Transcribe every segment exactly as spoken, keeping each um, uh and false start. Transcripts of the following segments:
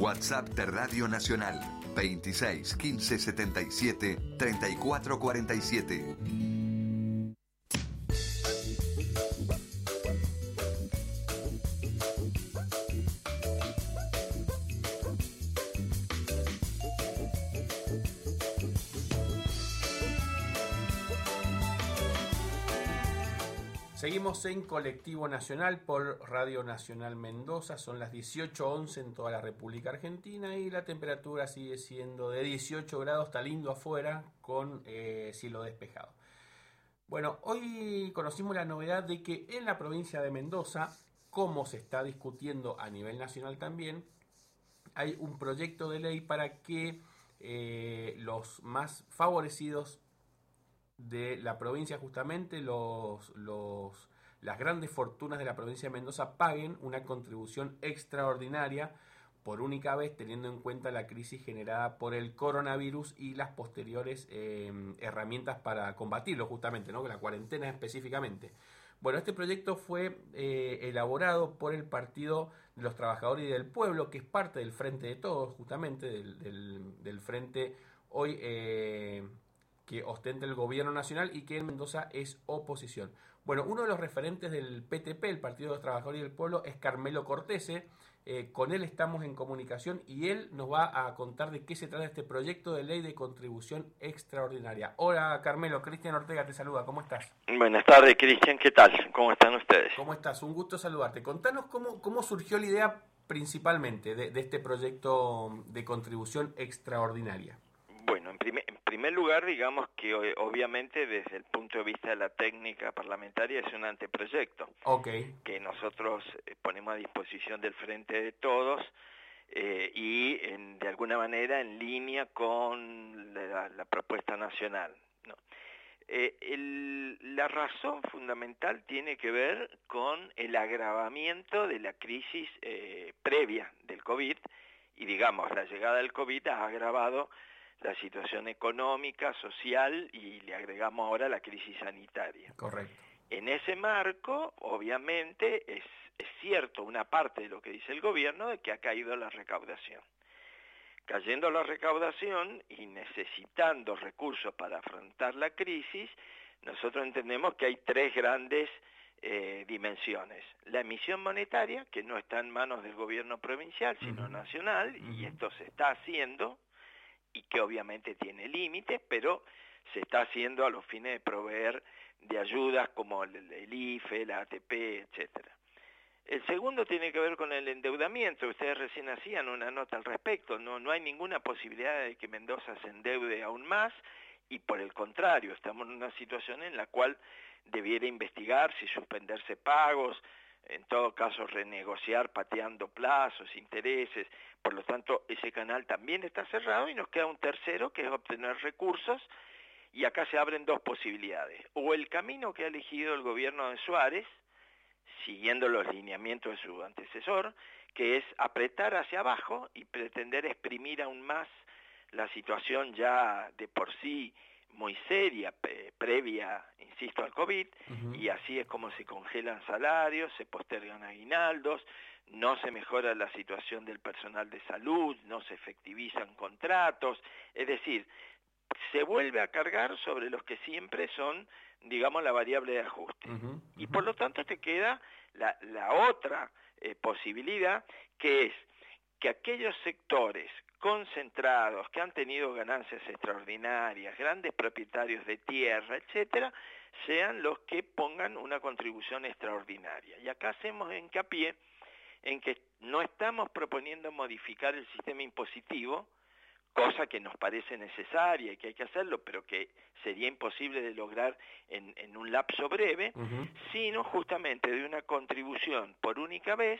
WhatsApp de Radio Nacional veintiséis quince setenta y siete treinta y cuatro cuarenta y siete. Seguimos en Colectivo Nacional por Radio Nacional Mendoza, son las dieciocho once en toda la República Argentina y la temperatura sigue siendo de dieciocho grados, está lindo afuera con eh, cielo despejado. Bueno, hoy conocimos la novedad de que en la provincia de Mendoza, como se está discutiendo a nivel nacional también, hay un proyecto de ley para que eh, los más favorecidos de la provincia, justamente los, los, las grandes fortunas de la provincia de Mendoza, paguen una contribución extraordinaria por única vez, teniendo en cuenta la crisis generada por el coronavirus y las posteriores eh, herramientas para combatirlo, justamente, ¿no? La cuarentena específicamente. Bueno, este proyecto fue eh, elaborado por el Partido de los Trabajadores y del Pueblo, que es parte del Frente de Todos, justamente, del, del, del Frente hoy eh, que ostenta el gobierno nacional y que en Mendoza es oposición. Bueno, uno de los referentes del P T P, el Partido de los Trabajadores y del Pueblo, es Carmelo Cortese. Eh, con él estamos en comunicación y él nos va a contar de qué se trata este proyecto de ley de contribución extraordinaria. Hola Carmelo, Cristian Ortega te saluda, ¿cómo estás? Buenas tardes, Cristian, ¿qué tal? ¿Cómo están ustedes? ¿Cómo estás? Un gusto saludarte. Contanos cómo, cómo surgió la idea principalmente de, de este proyecto de contribución extraordinaria. Bueno, en primer, en primer lugar, digamos que obviamente desde el punto de vista de la técnica parlamentaria es un anteproyecto, okay, que nosotros ponemos a disposición del Frente de Todos eh, y en, de alguna manera en línea con la, la propuesta nacional, ¿no? Eh, el, la razón fundamental tiene que ver con el agravamiento de la crisis eh, previa del COVID y, digamos, la llegada del COVID ha agravado la situación económica, social y le agregamos ahora la crisis sanitaria. Correcto. En ese marco, obviamente, es, es cierto una parte de lo que dice el gobierno de que ha caído la recaudación. Cayendo la recaudación y necesitando recursos para afrontar la crisis, nosotros entendemos que hay tres grandes eh, dimensiones. La emisión monetaria, que no está en manos del gobierno provincial, sino uh-huh. nacional, uh-huh. y esto se está haciendo, y que obviamente tiene límites, pero se está haciendo a los fines de proveer de ayudas como el, el I F E, la A T P, etcétera. El segundo tiene que ver con el endeudamiento. Ustedes recién hacían una nota al respecto. No, no hay ninguna posibilidad de que Mendoza se endeude aún más y por el contrario, estamos en una situación en la cual debiera investigarse y suspenderse pagos, en todo caso renegociar pateando plazos, intereses. Por lo tanto, ese canal también está cerrado y nos queda un tercero que es obtener recursos y acá se abren dos posibilidades. O el camino que ha elegido el gobierno de Suárez, siguiendo los lineamientos de su antecesor, que es apretar hacia abajo y pretender exprimir aún más la situación ya de por sí muy seria, pre previa, insisto, al COVID, uh-huh. y así es como se congelan salarios, se postergan aguinaldos, no se mejora la situación del personal de salud, no se efectivizan contratos, es decir, se vuelve a cargar sobre los que siempre son, digamos, la variable de ajuste. Uh-huh, uh-huh. Y por lo tanto te queda la, la otra eh, posibilidad, que es que aquellos sectores concentrados, que han tenido ganancias extraordinarias, grandes propietarios de tierra, etcétera, sean los que pongan una contribución extraordinaria. Y acá hacemos hincapié en que no estamos proponiendo modificar el sistema impositivo, cosa que nos parece necesaria y que hay que hacerlo, pero que sería imposible de lograr en, en un lapso breve, uh-huh. sino justamente de una contribución por única vez,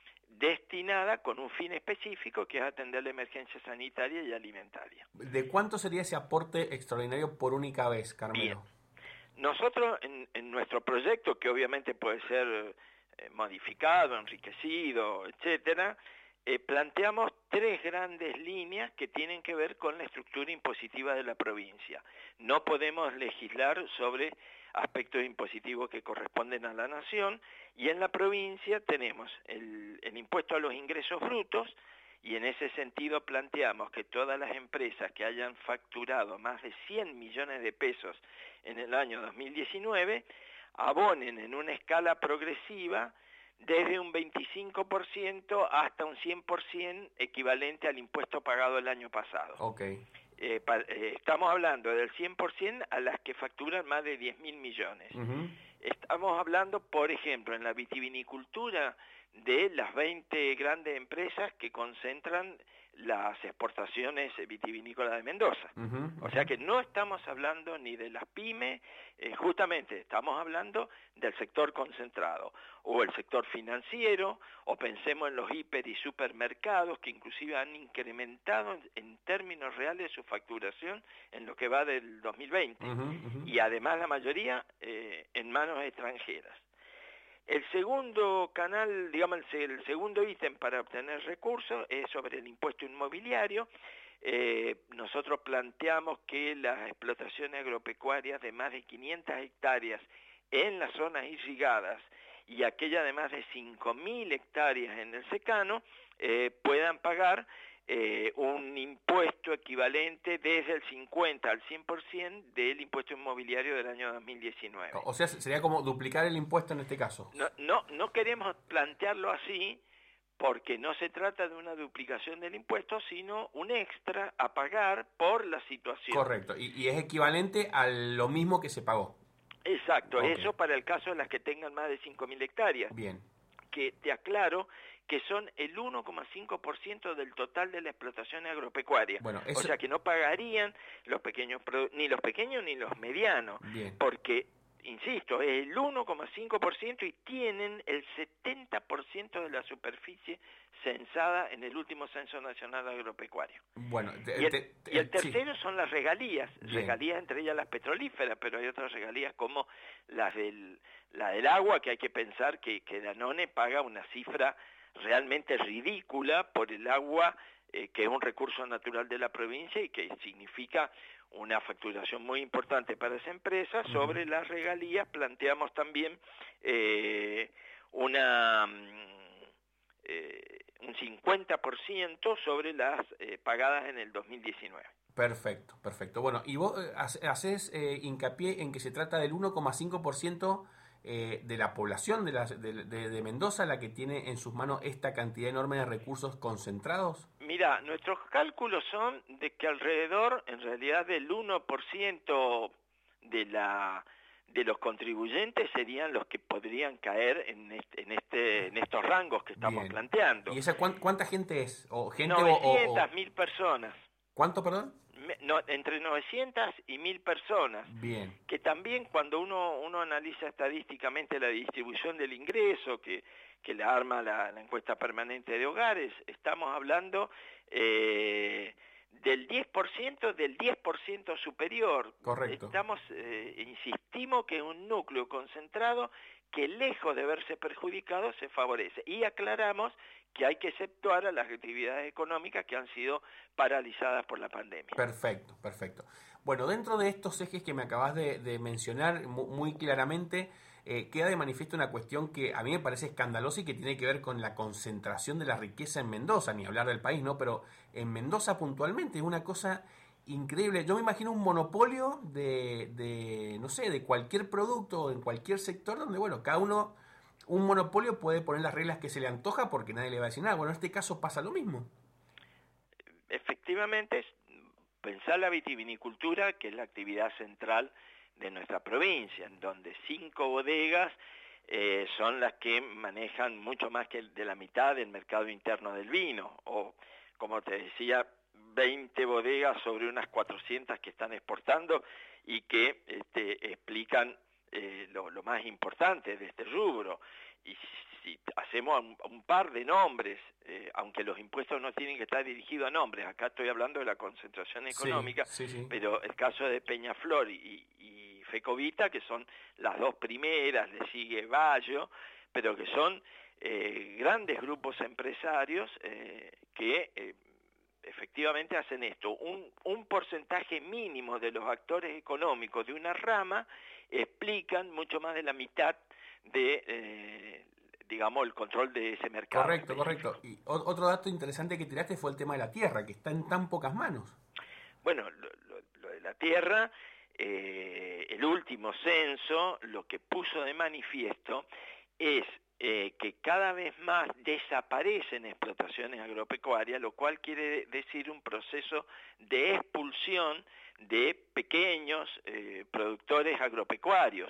destinada con un fin específico que es atender la emergencia sanitaria y alimentaria. ¿De cuánto sería ese aporte extraordinario por única vez, Carmelo? Bien. Nosotros en, en nuestro proyecto, que obviamente puede ser eh, modificado, enriquecido, etcétera, eh, planteamos tres grandes líneas que tienen que ver con la estructura impositiva de la provincia. No podemos legislar sobre aspectos impositivos que corresponden a la nación, y en la provincia tenemos el, el impuesto a los ingresos brutos, y en ese sentido planteamos que todas las empresas que hayan facturado más de cien millones de pesos en el año dos mil diecinueve abonen en una escala progresiva desde un veinticinco por ciento hasta un cien por ciento equivalente al impuesto pagado el año pasado. Okay. Eh, pa, eh, estamos hablando del cien por ciento a las que facturan más de diez mil millones. Uh-huh. Estamos hablando, por ejemplo, en la vitivinicultura, de las veinte grandes empresas que concentran las exportaciones vitivinícolas de Mendoza. Uh-huh, uh-huh. O sea que no estamos hablando ni de las pymes, eh, justamente estamos hablando del sector concentrado, o el sector financiero, o pensemos en los hiper y supermercados que inclusive han incrementado en, en términos reales su facturación en lo que va del dos mil veinte, uh-huh, uh-huh. y además la mayoría eh, en manos extranjeras. El segundo canal, digamos, el segundo ítem para obtener recursos es sobre el impuesto inmobiliario. Eh, nosotros planteamos que las explotaciones agropecuarias de más de quinientas hectáreas en las zonas irrigadas y aquellas de más de cinco mil hectáreas en el secano eh, puedan pagar Eh, un impuesto equivalente desde el cincuenta al cien por ciento del impuesto inmobiliario del año dos mil diecinueve. O sea, sería como duplicar el impuesto en este caso. No, no, no queremos plantearlo así porque no se trata de una duplicación del impuesto, sino un extra a pagar por la situación. Correcto, y, y es equivalente a lo mismo que se pagó. Exacto, okay. Eso para el caso de las que tengan más de cinco mil hectáreas. Bien. Que te aclaro que son el uno coma cinco por ciento del total de la explotación agropecuaria. Bueno, eso... O sea que no pagarían los pequeños, ni los pequeños ni los medianos, Bien. porque, insisto, es el uno coma cinco por ciento y tienen el setenta por ciento de la superficie censada en el último Censo Nacional Agropecuario. Bueno, te, y, el, te, y el tercero sí. son las regalías, Bien. regalías entre ellas las petrolíferas, pero hay otras regalías como las del, la del agua, que hay que pensar que, que Danone paga una cifra realmente ridícula por el agua, eh, que es un recurso natural de la provincia y que significa una facturación muy importante para esa empresa. Uh-huh. Sobre las regalías planteamos también eh, una... Eh, un cincuenta por ciento sobre las eh, pagadas en el dos mil diecinueve. Perfecto, perfecto. Bueno, y vos eh, haces eh, hincapié en que se trata del uno coma cinco por ciento eh, de la población de, las, de, de, de Mendoza la que tiene en sus manos esta cantidad enorme de recursos concentrados. Mira, nuestros cálculos son de que alrededor, en realidad, del uno por ciento de la... de los contribuyentes serían los que podrían caer en este, en este en estos rangos que estamos Bien. planteando. ¿Y esa cuánta, cuánta gente es? ¿O gente novecientas mil o, o... personas. ¿Cuánto, perdón? No, entre novecientas y mil personas. Bien. Que también cuando uno uno analiza estadísticamente la distribución del ingreso que, que la arma la, la encuesta permanente de hogares, estamos hablando eh, del diez por ciento, del diez por ciento superior. Correcto. Estamos, eh, insistimos que es un núcleo concentrado que lejos de verse perjudicado se favorece. Y aclaramos que hay que exceptuar a las actividades económicas que han sido paralizadas por la pandemia. Perfecto, perfecto. Bueno, dentro de estos ejes que me acabas de, de mencionar muy, muy claramente, eh, queda de manifiesto una cuestión que a mí me parece escandalosa y que tiene que ver con la concentración de la riqueza en Mendoza, ni hablar del país, ¿no? Pero en Mendoza puntualmente es una cosa increíble. Yo me imagino un monopolio de, de no sé, de cualquier producto en cualquier sector donde, bueno, cada uno, un monopolio puede poner las reglas que se le antoja porque nadie le va a decir nada. Bueno, en este caso pasa lo mismo. Efectivamente, pensar la vitivinicultura, que es la actividad central de nuestra provincia, en donde cinco bodegas eh, son las que manejan mucho más que de la mitad del mercado interno del vino, o como te decía, veinte bodegas sobre unas cuatrocientas que están exportando y que este, explican eh, lo, lo más importante de este rubro. Y si hacemos un, un par de nombres, eh, aunque los impuestos no tienen que estar dirigidos a nombres, acá estoy hablando de la concentración económica, sí, sí, sí. Pero el caso de Peñaflor y, y Fecovita, que son las dos primeras, le sigue Bayo, pero que son eh, grandes grupos empresarios eh, que eh, efectivamente hacen esto. Un, un porcentaje mínimo de los actores económicos de una rama explican mucho más de la mitad de, eh, digamos, el control de ese mercado. Correcto, correcto. Y otro dato interesante que tiraste fue el tema de la tierra, que está en tan pocas manos. Bueno, lo, lo, lo de la tierra, eh, el último censo lo que puso de manifiesto es eh, que cada vez más desaparecen explotaciones agropecuarias, lo cual quiere decir un proceso de expulsión de pequeños eh, productores agropecuarios,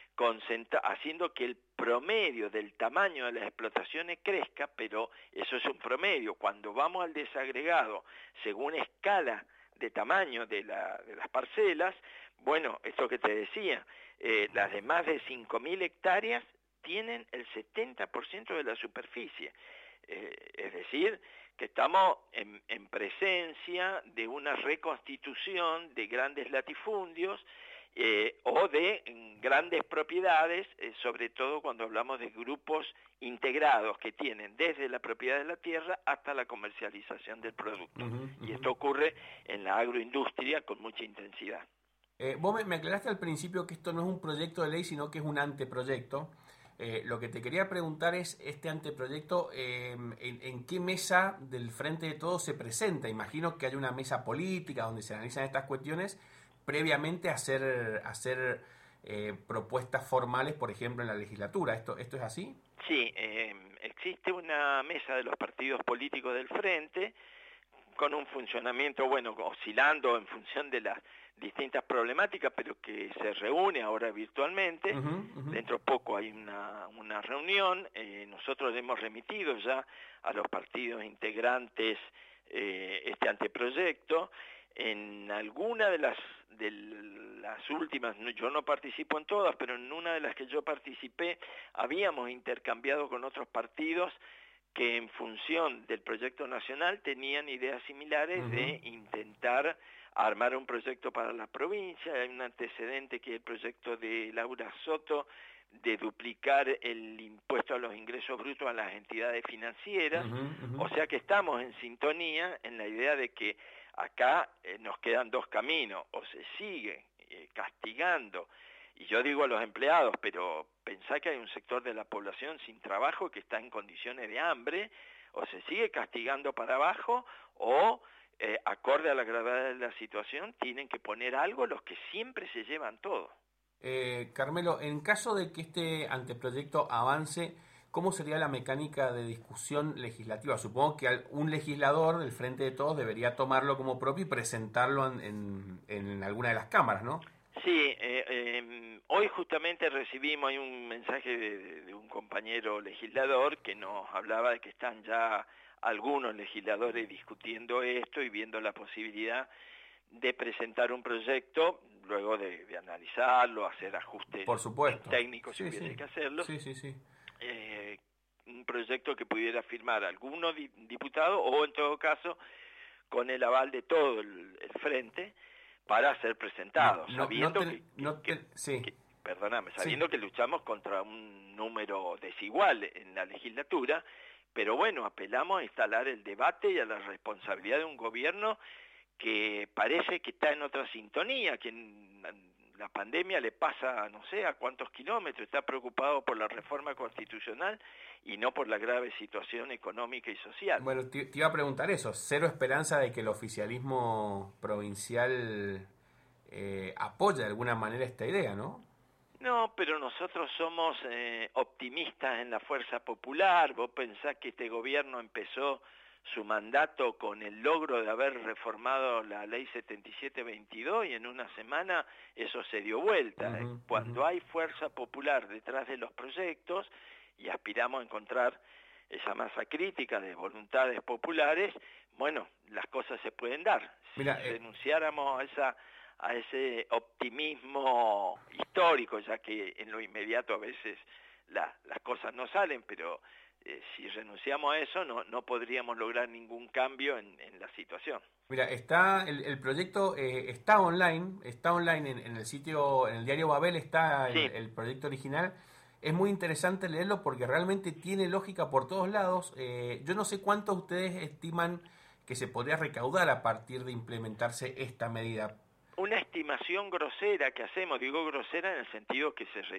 haciendo que el promedio del tamaño de las explotaciones crezca, pero eso es un promedio. Cuando vamos al desagregado, según escala de tamaño de, la, de las parcelas, bueno, esto que te decía, eh, las de más de cinco mil hectáreas tienen el setenta por ciento de la superficie. Eh, es decir, que estamos en, en presencia de una reconstitución de grandes latifundios eh, o de grandes propiedades, eh, sobre todo cuando hablamos de grupos integrados que tienen desde la propiedad de la tierra hasta la comercialización del producto. Uh-huh, uh-huh. Y esto ocurre en la agroindustria con mucha intensidad. Eh, vos me, me aclaraste al principio que esto no es un proyecto de ley, sino que es un anteproyecto. Eh, lo que te quería preguntar es, este anteproyecto, eh, en, ¿en qué mesa del Frente de Todos se presenta? Imagino que hay una mesa política donde se analizan estas cuestiones previamente a hacer, a hacer eh, propuestas formales, por ejemplo, en la legislatura. ¿Esto, esto es así? Sí, eh, existe una mesa de los partidos políticos del Frente con un funcionamiento, bueno, oscilando en función de las distintas problemáticas, pero que se reúne ahora virtualmente. Uh-huh, uh-huh. Dentro de poco hay una, una reunión. Eh, nosotros le hemos remitido ya a los partidos integrantes eh, este anteproyecto. En alguna de las, de las últimas, yo no participo en todas, pero en una de las que yo participé, habíamos intercambiado con otros partidos que en función del proyecto nacional tenían ideas similares uh-huh. de intentar armar un proyecto para la provincia. Hay un antecedente que es el proyecto de Laura Soto de duplicar el impuesto a los ingresos brutos a las entidades financieras. Uh-huh, uh-huh. O sea que estamos en sintonía en la idea de que acá eh, nos quedan dos caminos: o se sigue eh, castigando, y yo digo a los empleados, pero pensá que hay un sector de la población sin trabajo que está en condiciones de hambre, o se sigue castigando para abajo, o eh, acorde a la gravedad de la situación tienen que poner algo los que siempre se llevan todo. Eh, Carmelo, en caso de que este anteproyecto avance, ¿cómo sería la mecánica de discusión legislativa? Supongo que un legislador del Frente de Todos debería tomarlo como propio y presentarlo en, en, en alguna de las cámaras, ¿no? Sí, eh, eh, hoy justamente recibimos hay un mensaje de, de un compañero legislador que nos hablaba de que están ya algunos legisladores discutiendo esto y viendo la posibilidad de presentar un proyecto, luego de, de analizarlo, hacer ajustes Por supuesto. técnicos si sí, hubiese sí. que hacerlo. Sí, sí, sí. Eh, un proyecto que pudiera firmar alguno di- diputado o en todo caso con el aval de todo el, el frente para ser presentado, no, sabiendo no te, que, no te, que, sí. que, perdóname, sabiendo sí. que luchamos contra un número desigual en la legislatura, pero bueno, apelamos a instalar el debate y a la responsabilidad de un gobierno que parece que está en otra sintonía, que en la pandemia le pasa no sé a cuántos kilómetros, está preocupado por la reforma constitucional y no por la grave situación económica y social. Bueno, te, te iba a preguntar eso, cero esperanza de que el oficialismo provincial eh, apoye de alguna manera esta idea, ¿no? No, pero nosotros somos eh, optimistas en la fuerza popular. Vos pensás que este gobierno empezó su mandato con el logro de haber reformado la ley setenta y siete veintidós y en una semana eso se dio vuelta. Uh-huh, Cuando uh-huh. hay fuerza popular detrás de los proyectos y aspiramos a encontrar esa masa crítica de voluntades populares, bueno, las cosas se pueden dar. Mira, si eh... renunciáramos a esa a ese optimismo histórico, ya que en lo inmediato a veces la, las cosas no salen, pero eh, si renunciamos a eso no, no podríamos lograr ningún cambio en, en la situación. Mira, está el, el proyecto eh, está online, está online en, en el sitio, en el diario Babel está el, sí. el proyecto original. Es muy interesante leerlo porque realmente tiene lógica por todos lados. Eh, yo no sé cuánto ustedes estiman que se podría recaudar a partir de implementarse esta medida. Una estimación grosera que hacemos, digo grosera en el sentido que se, re,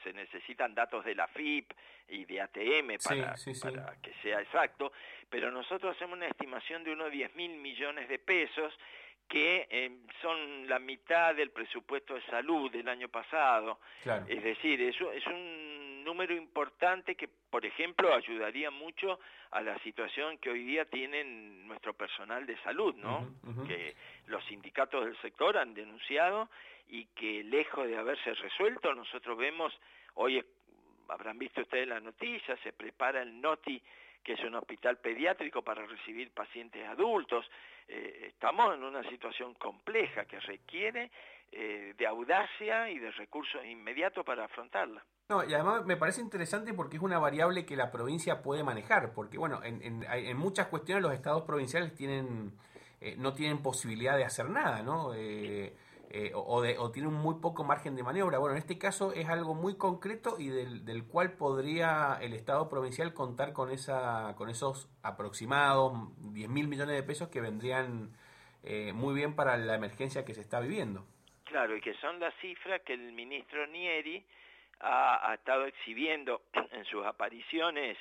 se necesitan datos de la F I P y de A T M para, sí, sí, sí. para que sea exacto, pero nosotros hacemos una estimación de unos diez mil millones de pesos, que eh, son la mitad del presupuesto de salud del año pasado. Claro. Es decir, eso es un número importante que, por ejemplo, ayudaría mucho a la situación que hoy día tienen nuestro personal de salud, ¿no? Uh-huh, uh-huh. Que los sindicatos del sector han denunciado y que, lejos de haberse resuelto, nosotros vemos, hoy habrán visto ustedes la noticia, se prepara el NOTI, que es un hospital pediátrico para recibir pacientes adultos. Eh, estamos en una situación compleja que requiere eh, de audacia y de recursos inmediatos para afrontarla. No, y además me parece interesante porque es una variable que la provincia puede manejar, porque bueno, en, en, en muchas cuestiones los estados provinciales tienen eh, no tienen posibilidad de hacer nada, ¿no? Eh, Eh, o, de, o tiene un muy poco margen de maniobra. Bueno, en este caso es algo muy concreto y del, del cual podría el Estado provincial contar con esa con esos aproximados diez mil millones de pesos que vendrían eh, muy bien para la emergencia que se está viviendo. Claro, y que son las cifras que el ministro Nieri ha, ha estado exhibiendo en sus apariciones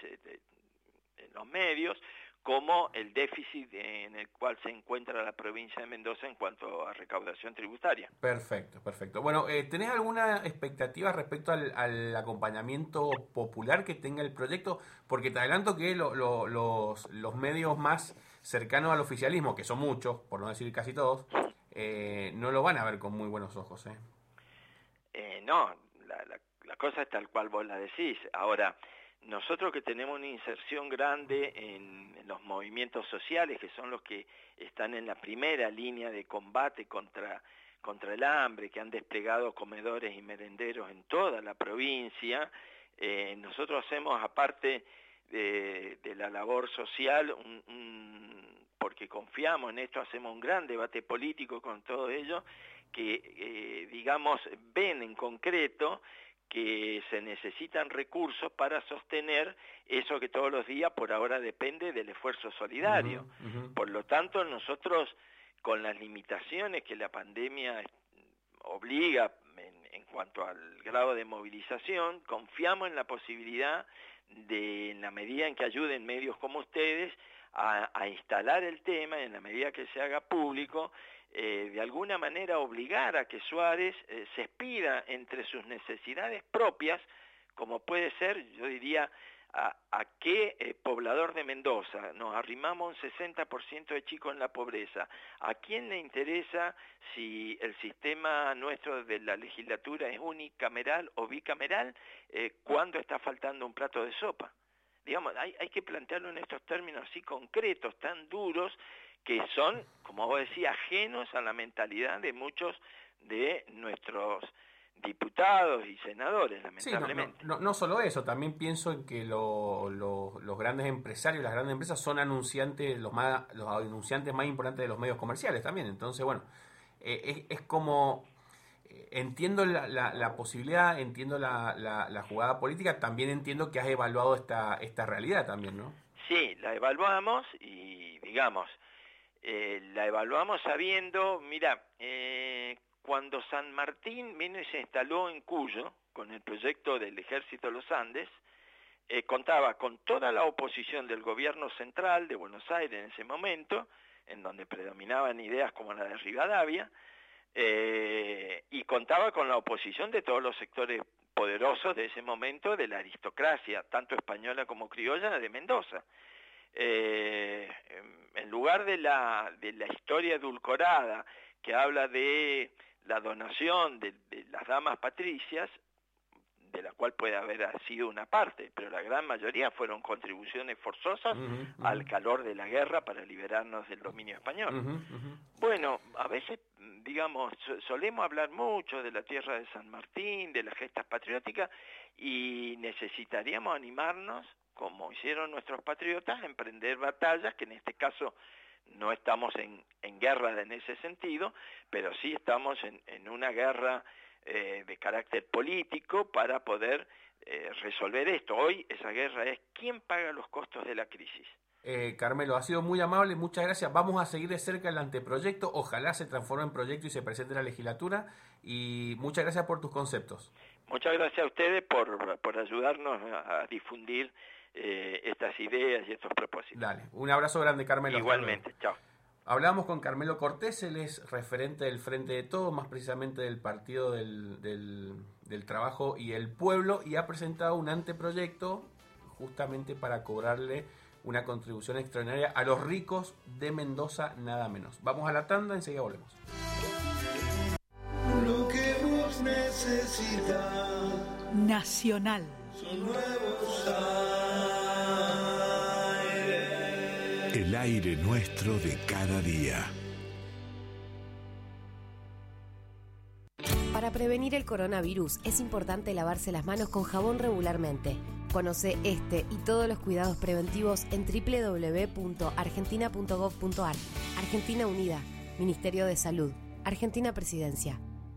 en los medios, como el déficit en el cual se encuentra la provincia de Mendoza en cuanto a recaudación tributaria. Perfecto, perfecto. Bueno, eh, ¿tenés alguna expectativa respecto al, al acompañamiento popular que tenga el proyecto? Porque te adelanto que lo, lo, los, los medios más cercanos al oficialismo, que son muchos, por no decir casi todos, eh, no lo van a ver con muy buenos ojos. ¿eh? Eh, no, la, la, la cosa es tal cual vos la decís. Ahora, nosotros que tenemos una inserción grande en, en los movimientos sociales, que son los que están en la primera línea de combate contra, contra el hambre, que han desplegado comedores y merenderos en toda la provincia, eh, nosotros hacemos, aparte de, de la labor social, un, un, porque confiamos en esto, hacemos un gran debate político con todo ello, que, eh, digamos, ven en concreto que se necesitan recursos para sostener eso que todos los días por ahora depende del esfuerzo solidario. Uh-huh, uh-huh. Por lo tanto, nosotros, con las limitaciones que la pandemia obliga en, en cuanto al grado de movilización, confiamos en la posibilidad de, en la medida en que ayuden medios como ustedes, a, a instalar el tema, en la medida que se haga público, Eh, de alguna manera obligar a que Suárez eh, se expida entre sus necesidades propias, como puede ser, yo diría, a, a qué eh, poblador de Mendoza, nos arrimamos un sesenta por ciento de chicos en la pobreza, ¿a quién le interesa si el sistema nuestro de la legislatura es unicameral o bicameral eh, cuando está faltando un plato de sopa? Digamos, hay, hay que plantearlo en estos términos así concretos, tan duros, que son, como vos decías, ajenos a la mentalidad de muchos de nuestros diputados y senadores, lamentablemente. Sí, no, no, no solo eso, también pienso en que lo, lo, los grandes empresarios, las grandes empresas son anunciantes, los más, los anunciantes más importantes de los medios comerciales también. Entonces, bueno, eh, es, es como, eh, entiendo la, la, la posibilidad, entiendo la, la, la jugada política, también entiendo que has evaluado esta, esta realidad también, ¿no? Sí, la evaluamos y, digamos, Eh, la evaluamos sabiendo, mira, eh, cuando San Martín vino y se instaló en Cuyo, con el proyecto del Ejército de los Andes, eh, contaba con toda la oposición del gobierno central de Buenos Aires en ese momento, en donde predominaban ideas como la de Rivadavia, eh, y contaba con la oposición de todos los sectores poderosos de ese momento, de la aristocracia, tanto española como criolla, de Mendoza. Eh, en lugar de la, de la historia edulcorada que habla de la donación de, de las damas patricias, de la cual puede haber sido una parte, pero la gran mayoría fueron contribuciones forzosas uh-huh, uh-huh. al calor de la guerra para liberarnos del dominio español. Uh-huh, uh-huh. Bueno, a veces, digamos, solemos hablar mucho de la tierra de San Martín, de las gestas patrióticas, y necesitaríamos animarnos, como hicieron nuestros patriotas, a emprender batallas, que en este caso no estamos en, en guerra en ese sentido, pero sí estamos en, en una guerra eh, de carácter político para poder eh, resolver esto. Hoy esa guerra es ¿quién paga los costos de la crisis? Eh, Carmelo, ha sido muy amable, muchas gracias. Vamos a seguir de cerca el anteproyecto, ojalá se transforme en proyecto y se presente en la legislatura, y muchas gracias por tus conceptos. Muchas gracias a ustedes por, por ayudarnos a difundir eh, estas ideas y estos propósitos. Dale, un abrazo grande, Carmelo. Igualmente, chao. Hablamos con Carmelo Cortés, él es referente del Frente de Todos, más precisamente del Partido del, del, del Trabajo y el Pueblo, y ha presentado un anteproyecto justamente para cobrarle una contribución extraordinaria a los ricos de Mendoza, nada menos. Vamos a la tanda, enseguida volvemos. Lo que vos necesitas. Nacional. Son nuevos aires. El aire nuestro de cada día. Para prevenir el coronavirus es importante lavarse las manos con jabón regularmente. Conoce este y todos los cuidados preventivos en doble u doble u doble u punto argentina punto gov punto ar. Argentina Unida, Ministerio de Salud, Argentina Presidencia.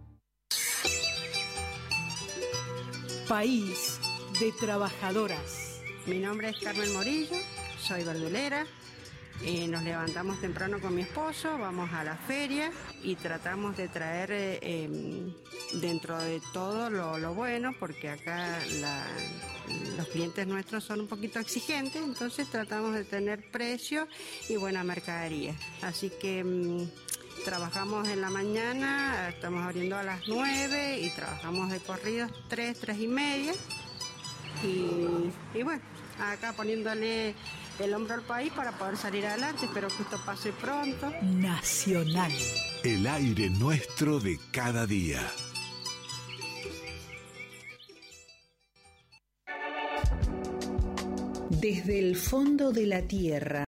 País de trabajadoras. Mi nombre es Carmen Morillo, soy verdulera. Eh, nos levantamos temprano con mi esposo, vamos a la feria y tratamos de traer eh, eh, dentro de todo lo, lo bueno, porque acá la, los clientes nuestros son un poquito exigentes, entonces tratamos de tener precio y buena mercadería. Así que mmm, trabajamos en la mañana, estamos abriendo a las nueve y trabajamos de corridos tres, tres y media. Y, y bueno, acá poniéndole el hombro al país para poder salir adelante. Espero que esto pase pronto. Nacional. El aire nuestro de cada día. Desde el fondo de la tierra.